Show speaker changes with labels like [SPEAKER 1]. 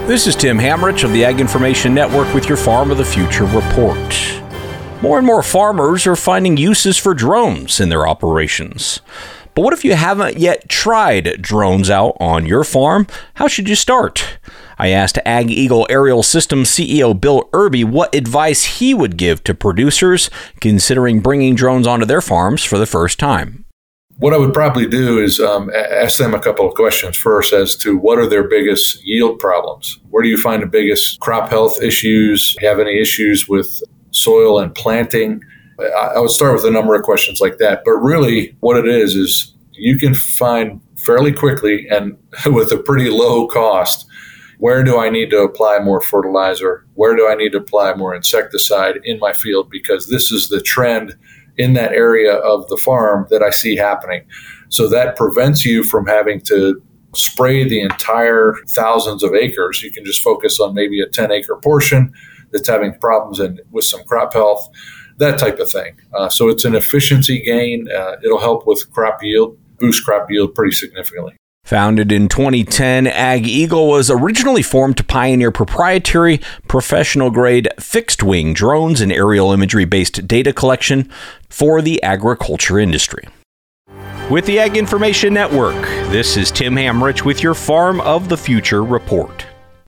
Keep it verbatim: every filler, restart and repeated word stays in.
[SPEAKER 1] This is Tim Hamrich of the Ag Information Network with your Farm of the Future report. More and more farmers are finding uses for drones in their operations. But what if you haven't yet tried drones out on your farm? How should you start? I asked AgEagle Aerial Systems C E O Bill Irby what advice he would give to producers considering bringing drones onto their farms for the first time.
[SPEAKER 2] What I would probably do is um, ask them a couple of questions first as to what are their biggest yield problems? Where do you find the biggest crop health issues? Have any issues with soil and planting? I would start with a number of questions like that. But really what it is, is you can find fairly quickly and with a pretty low cost, where do I need to apply more fertilizer? Where do I need to apply more insecticide in my field? Because this is the trend in that area of the farm that I see happening. So that prevents you from having to spray the entire thousands of acres. You can just focus on maybe a ten acre portion that's having problems and with some crop health, that type of thing. Uh, so it's an efficiency gain. Uh, it'll help with crop yield, boost crop yield pretty significantly.
[SPEAKER 1] Founded in twenty ten, AgEagle was originally formed to pioneer proprietary, professional-grade, fixed-wing drones and aerial imagery-based data collection for the agriculture industry. With the Ag Information Network, this is Tim Hamrich with your Farm of the Future report.